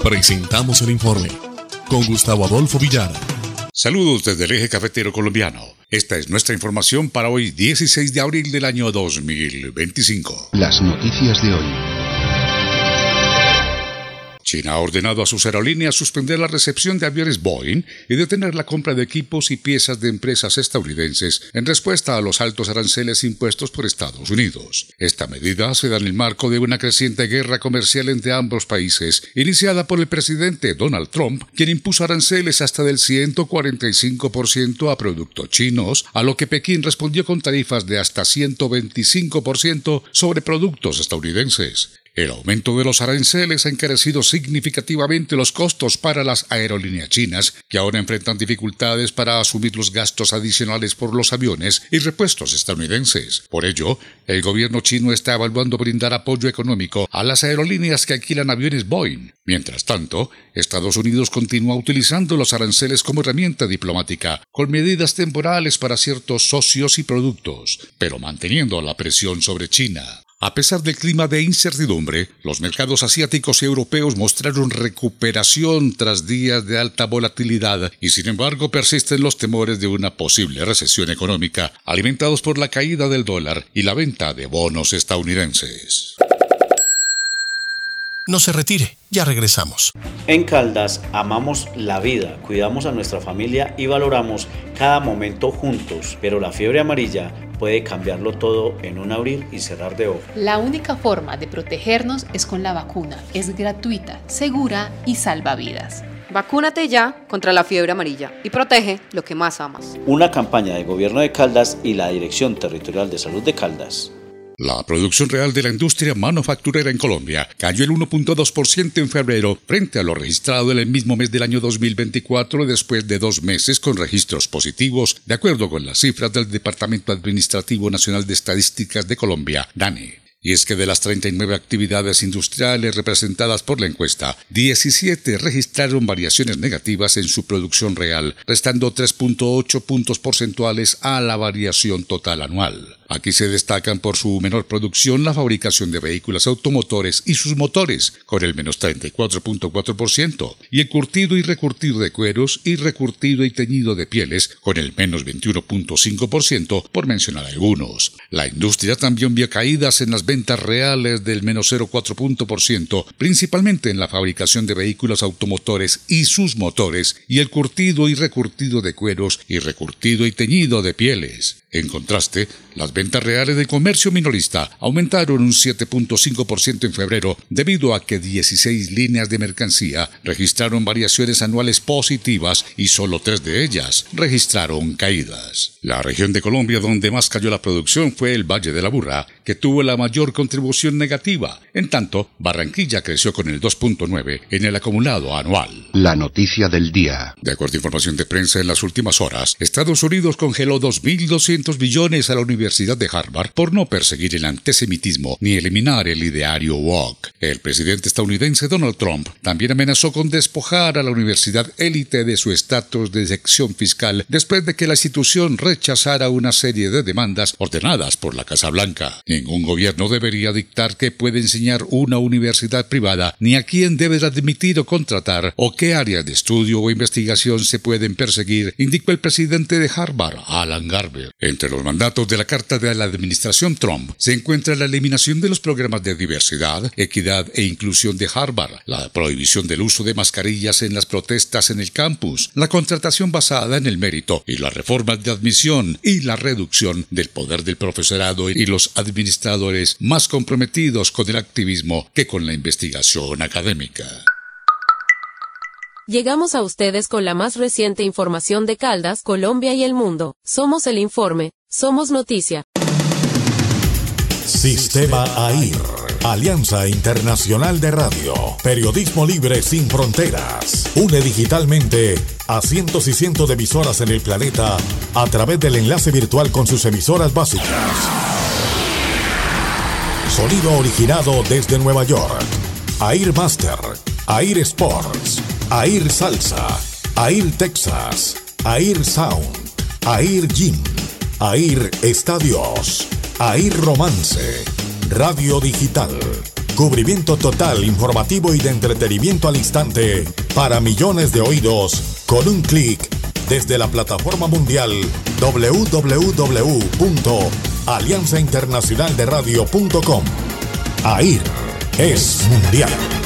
Presentamos el informe con Gustavo Adolfo Villara. Saludos desde el eje cafetero colombiano. Esta es nuestra información para hoy, 16 de abril del año 2025. Las noticias de hoy. China ha ordenado a sus aerolíneas suspender la recepción de aviones Boeing y detener la compra de equipos y piezas de empresas estadounidenses en respuesta a los altos aranceles impuestos por Estados Unidos. Esta medida se da en el marco de una creciente guerra comercial entre ambos países, iniciada por el presidente Donald Trump, quien impuso aranceles hasta del 145% a productos chinos, a lo que Pekín respondió con tarifas de hasta 125% sobre productos estadounidenses. El aumento de los aranceles ha encarecido significativamente los costos para las aerolíneas chinas, que ahora enfrentan dificultades para asumir los gastos adicionales por los aviones y repuestos estadounidenses. Por ello, el gobierno chino está evaluando brindar apoyo económico a las aerolíneas que alquilan aviones Boeing. Mientras tanto, Estados Unidos continúa utilizando los aranceles como herramienta diplomática, con medidas temporales para ciertos socios y productos, pero manteniendo la presión sobre China. A pesar del clima de incertidumbre, los mercados asiáticos y europeos mostraron recuperación tras días de alta volatilidad y sin embargo persisten los temores de una posible recesión económica, alimentados por la caída del dólar y la venta de bonos estadounidenses. No se retire, ya regresamos. En Caldas amamos la vida, cuidamos a nuestra familia y valoramos cada momento juntos, pero la fiebre amarilla puede cambiarlo todo en un abrir y cerrar de ojos. La única forma de protegernos es con la vacuna. Es gratuita, segura y salva vidas. Vacúnate ya contra la fiebre amarilla y protege lo que más amas. Una campaña del Gobierno de Caldas y la Dirección Territorial de Salud de Caldas. La producción real de la industria manufacturera en Colombia cayó el 1.2% en febrero frente a lo registrado en el mismo mes del año 2024 después de 2 meses con registros positivos, de acuerdo con las cifras del Departamento Administrativo Nacional de Estadísticas de Colombia, DANE. Y es que de las 39 actividades industriales representadas por la encuesta, 17 registraron variaciones negativas en su producción real, restando 3.8 puntos porcentuales a la variación total anual. Aquí se destacan por su menor producción la fabricación de vehículos automotores y sus motores, con el menos 34.4%, y el curtido y recurtido de cueros y recurtido y teñido de pieles, con el menos 21.5%, por mencionar algunos. La industria también vio caídas en las ventas reales del menos 0.4%, principalmente en la fabricación de vehículos automotores y sus motores, y el curtido y recurtido de cueros y recurtido y teñido de pieles. En contraste, las ventas reales del comercio minorista aumentaron un 7.5% en febrero debido a que 16 líneas de mercancía registraron variaciones anuales positivas y solo 3 de ellas registraron caídas. La región de Colombia donde más cayó la producción fue el Valle de la Burra, que tuvo la mayor contribución negativa. En tanto, Barranquilla creció con el 2.9 en el acumulado anual. La noticia del día. De acuerdo a información de prensa en las últimas horas, Estados Unidos congeló 2.200 billones a la Universidad de Harvard por no perseguir el antisemitismo ni eliminar el ideario woke. El presidente estadounidense Donald Trump también amenazó con despojar a la universidad élite de su estatus de sección fiscal después de que la institución rechazara una serie de demandas ordenadas por la Casa Blanca. Ningún gobierno debería dictar qué puede enseñar una universidad privada, ni a quién debe admitir o contratar, o qué áreas de estudio o investigación se pueden perseguir, indicó el presidente de Harvard, Alan Garber. Entre los mandatos de la Carta de la Administración Trump se encuentra la eliminación de los programas de diversidad, equidad e inclusión de Harvard, la prohibición del uso de mascarillas en las protestas en el campus, la contratación basada en el mérito y las reformas de admisión y la reducción del poder del profesorado y los administradores más comprometidos con el activismo que con la investigación académica. Llegamos a ustedes con la más reciente información de Caldas, Colombia y el mundo. Somos el informe, somos noticia. Sistema AIR, Alianza Internacional de Radio, periodismo libre sin fronteras. Une digitalmente a cientos y cientos de emisoras en el planeta a través del enlace virtual con sus emisoras básicas. Sonido originado desde Nueva York. AIR Master, AIR Sports, AIR Salsa, AIR Texas, AIR Sound, AIR Gym, AIR Estadios, AIR Romance, Radio Digital, Cubrimiento total, informativo y de entretenimiento al instante para millones de oídos con un clic desde la plataforma mundial www.alianzainternacionalderadio.com. AIR es mundial.